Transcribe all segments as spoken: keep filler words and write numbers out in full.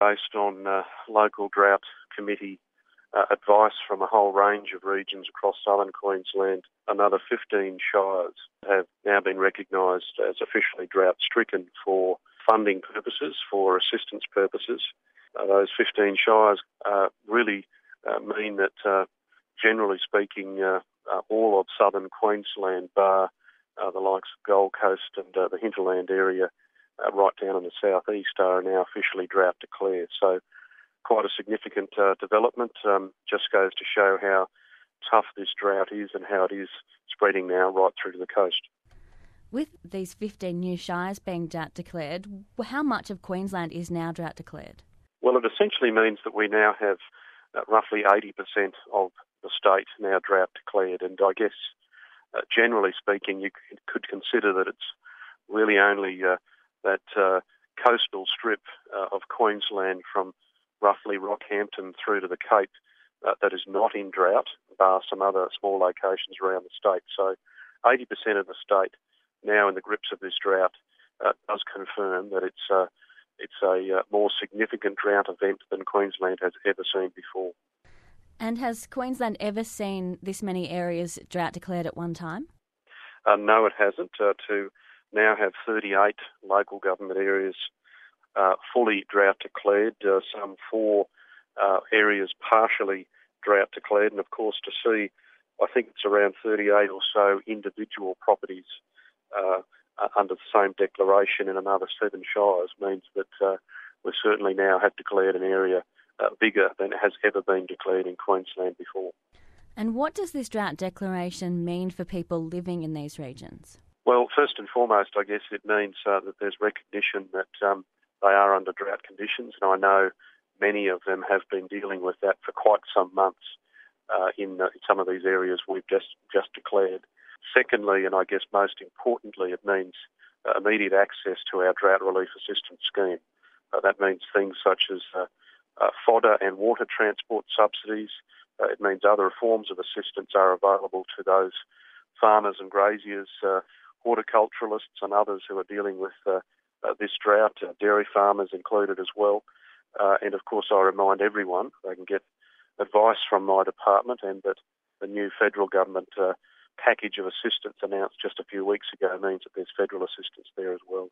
based on uh, local drought committee uh, advice from a whole range of regions across southern Queensland. Another fifteen shires have now been recognised as officially drought-stricken for funding purposes, for assistance purposes. Uh, those fifteen shires uh, really uh, mean that, uh, generally speaking, uh, uh, all of southern Queensland, bar uh, the likes of Gold Coast and uh, the hinterland area, uh, right down in the southeast, are now officially drought declared. So quite a significant uh, development. Um, just goes to show how tough this drought is and how it is spreading now right through to the coast. With these fifteen new shires being drought declared, how much of Queensland is now drought declared? Well, it essentially means that we now have uh, roughly eighty percent of the state now drought declared, and I guess uh, generally speaking you could consider that it's really only uh, that uh, coastal strip uh, of Queensland from roughly Rockhampton through to the Cape uh, that is not in drought, bar some other small locations around the state. So eighty percent of the state now in the grips of this drought uh, does confirm that it's uh, it's a uh, more significant drought event than Queensland has ever seen before. And has Queensland ever seen this many areas drought declared at one time? Uh, no, it hasn't. Uh, to now have thirty-eight local government areas uh, fully drought declared, uh, some four uh, areas partially drought declared, and of course to see, I think it's around thirty-eight or so individual properties uh, under the same declaration in another seven shires means that uh, we certainly now have declared an area uh, bigger than has ever been declared in Queensland before. And what does this drought declaration mean for people living in these regions? Well, first and foremost, I guess it means uh, that there's recognition that um, they are under drought conditions, and I know many of them have been dealing with that for quite some months uh, in, uh, in some of these areas we've just, just declared. Secondly, and I guess most importantly, it means uh, immediate access to our drought relief assistance scheme. Uh, that means things such as uh, uh, fodder and water transport subsidies. Uh, it means other forms of assistance are available to those farmers and graziers, uh, horticulturalists and others who are dealing with uh, uh, this drought, uh, dairy farmers included as well. Uh, and of course I remind everyone they can get advice from my department, and that the new federal government uh, package of assistance announced just a few weeks ago means that there's federal assistance there as well.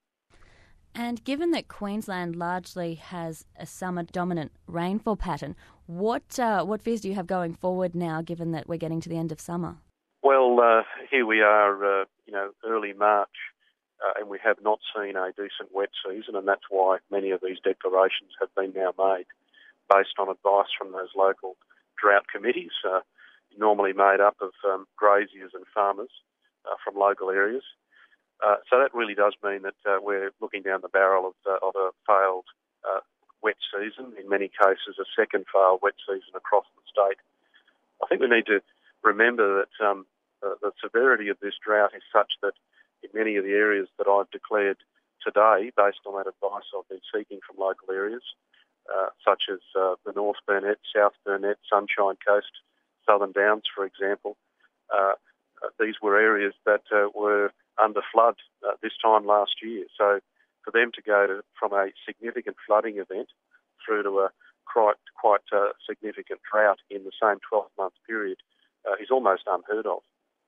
And given that Queensland largely has a summer-dominant rainfall pattern, what uh, what fears do you have going forward now, given that we're getting to the end of summer? Well, uh, here we are, uh, you know, early March, uh, and we have not seen a decent wet season, and that's why many of these declarations have been now made based on advice from those local drought committees, uh, normally made up of um, graziers and farmers uh, from local areas. Uh, so that really does mean that uh, we're looking down the barrel of, uh, of a failed uh, wet season, in many cases a second failed wet season across the state. I think we need to remember that um, the, the severity of this drought is such that in many of the areas that I've declared today, based on that advice I've been seeking from local areas, uh, such as uh, the North Burnett, South Burnett, Sunshine Coast, Southern Downs, for example, uh, uh, these were areas that uh, were under flood uh, this time last year. So for them to go to, from a significant flooding event through to a quite, quite uh, significant drought in the same twelve-month period uh, is almost unheard of.